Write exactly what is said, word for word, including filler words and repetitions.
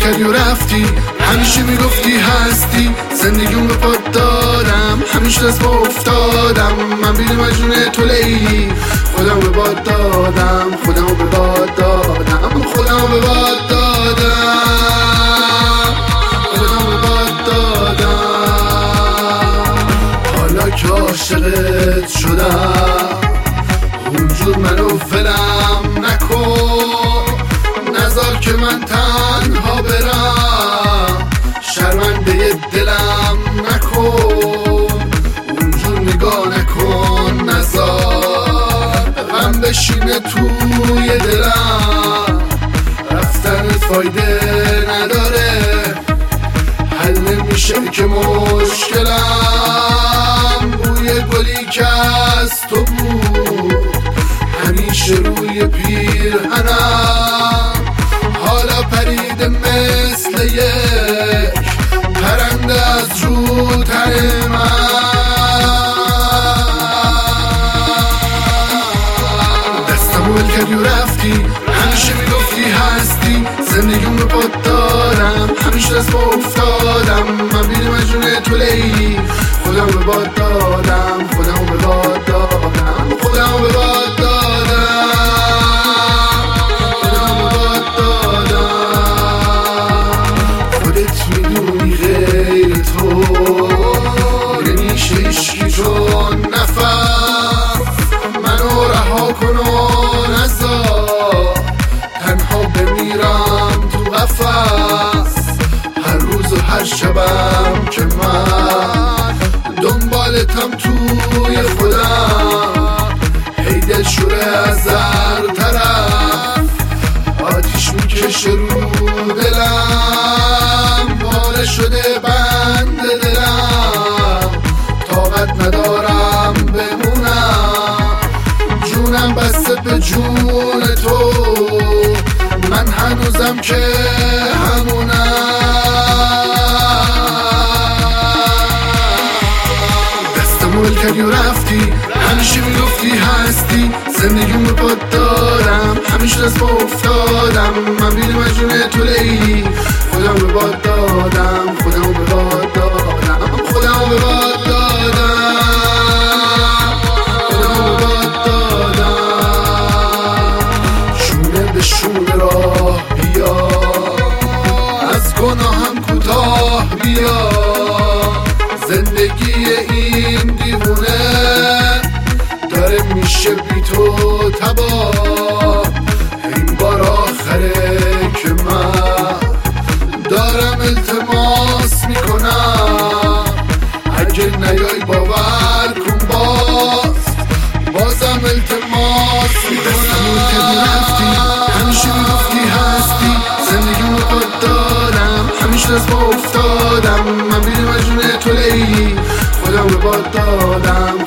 کردی و رفتی، همیشه میگفتی هستی، زندگیون به پات دادم، همیشه دست با افتادم، من بیل مجنون تو لیلی، خودم به باد دادم، خودم به باد دادم، خودم به باد دادم، خودم به باد دادم. حالا که عاشقت شدم اونجور منو ولم نکن، نذار که من تنها برم، شرمنده دلم نکن، اونجور نگاه نکن، نذار غم بشینه توی دلم، رفتن فایده نداره، حل نمیشه که مشکلم، بوی گلی که از تو بود همیشه روی پیرهنم، حالا پریده مثل یک پرنده از رو تن من، دستمو ول کردی و رفتی، همیشه میگفتی هستی، زندگیون به پات دارم، همیشه دست با افتادم، من بیل مجنون تو لیلی، خودم به باد دادم، خودم به باد دادم، خودم به باد دادم، خودم به باد دادم. خودت میدونی غیر تو نمیشه عشقی چون نفس، منو رها کن و نذار تنها بمیرم تو قفس، هر روز و هر شبم که من دنبالتم توی خودم، هی دل شوره از هر طرف، آتیش میکشه رو دلم، پاره شده بند دلم، طاقت ندارم بمونم، جونم بسته به جون تو، من هنوزم که همونم. ول کردی و رفتی، همیشه میگفتی هستی، زندگیون به پات دارم، همیشه دست با افتادم، من بیل مجنون تو لیلی، خودم به باد دادم، خودم به باد دادم، خودم به باد دادم، خودم به باد دادم. شونه به شونه راه بیا، از گناهم کوتاه بیا، زندگی این دیوونه داره میشه بی تو تباه، این بار آخره که من دارم التماس میکنم، اگه نیای باور کن باز بازم التماس میکنم. که رفتی، همیشه میگفتی هستی، زندگی رو پات دارم، همیشه دست با افتادم، من بیل مجنون تو لیلی، خودم به باد دادم،